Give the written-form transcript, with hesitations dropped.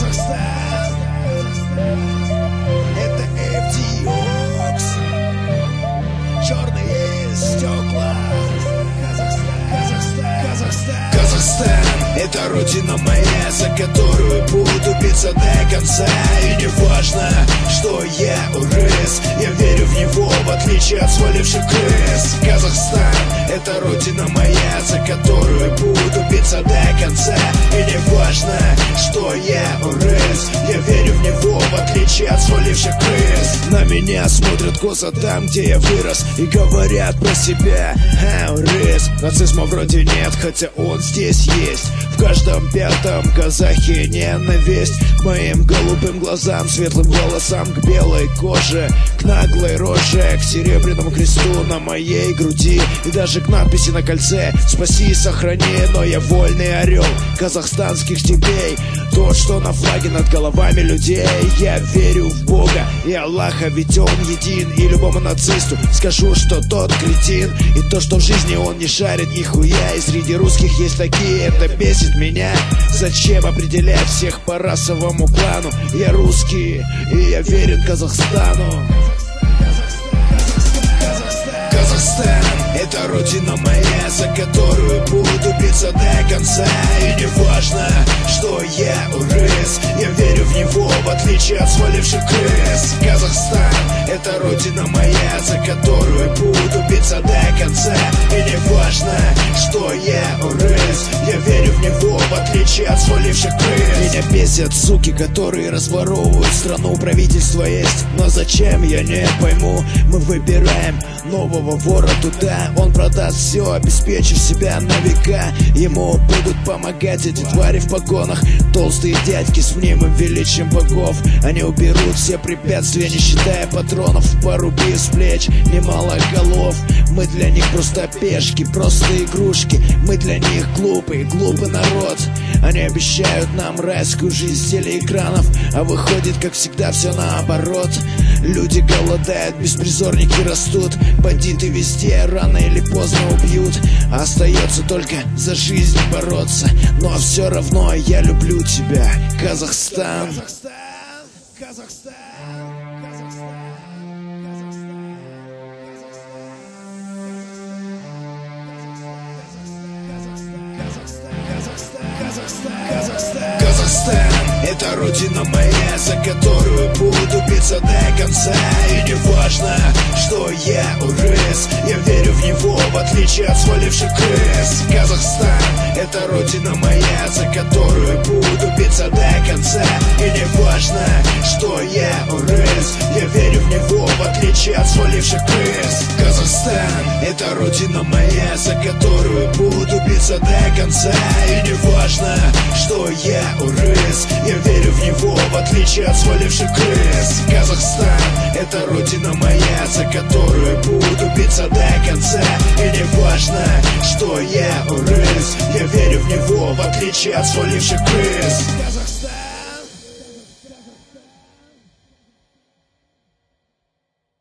Казахстан, это FDOX, черные стекла. Казахстан, это родина моя, за которую буду биться до конца. И не важно, что я урыс, я верю в него, в отличие от сваливших крыс. Казахстан, это родина моя, за которую буду биться до конца. И не важно, что я урыс, я верю в него, в отличие от сваливших крыс. На меня смотрят косо там, где я вырос, и говорят про себя: урыс. Нацизма вроде нет, хотя он здесь есть. В каждом пятом казахе ненависть к моим голубым глазам, светлым волосам, к белой коже, к наглой роже, к серебряному кресту на моей груди и даже к надписи на кольце: спаси и сохрани. Но я вольный орел казахстанских степей, тот, что на флаге над головами людей. Я верю в Бога и Аллаха, ведь Он един. И любому нацисту скажу, что тот кретин, и то, что в жизни он не шарит нихуя. И среди русских есть такие, это бесит меня. Зачем определять всех по расовому клану? Я русский, и я верен Казахстану. Казахстан, это родина моя, за которую буду биться до конца. И не важно, что я урыс, я верю в него, в отличие от сваливших крыс. Казахстан, это родина моя, за которую буду биться до конца. И не важно, что я урыс, я верю в него, в отличие от сваливших крыс. Меня бесят суки, которые разворовывают страну. Правительство есть, но зачем, я не пойму. Мы выбираем нового вора туда, он продаст все, обеспечив себя на века. Ему будут помогать эти твари в погонах, толстые дядьки с мнимым величием богов. Они уберут все препятствия, не считая патронов, порубив с плеч немало голов. Мы для них просто пешки, просто игрушки. Мы для них глупый народ. Они обещают нам райскую жизнь с телеэкранов, а выходит, как всегда, все наоборот. Люди голодают, беспризорники растут, бандиты везде рано или поздно убьют. Остается только за жизнь бороться, но все равно я люблю тебя, Казахстан. Казахстан. Казахстан, это родина моя, за которую буду биться до конца. И не важно, что я урыс, я верю в него, в отличие от сваливших крыс. Казахстан, это родина моя, за которую буду биться до конца. И не важно, что я урыс, я верю в него, в отличие от сваливших крыс. Казахстан, это родина моя, за которую буду биться до конца. И не важно, что я урыс, я верю в него, в отличие от сваливших крыс. Казахстан, это родина моя, за которую буду биться до конца. И не важно, что я урыс, я верю в него, в отличие от сваливших крыс.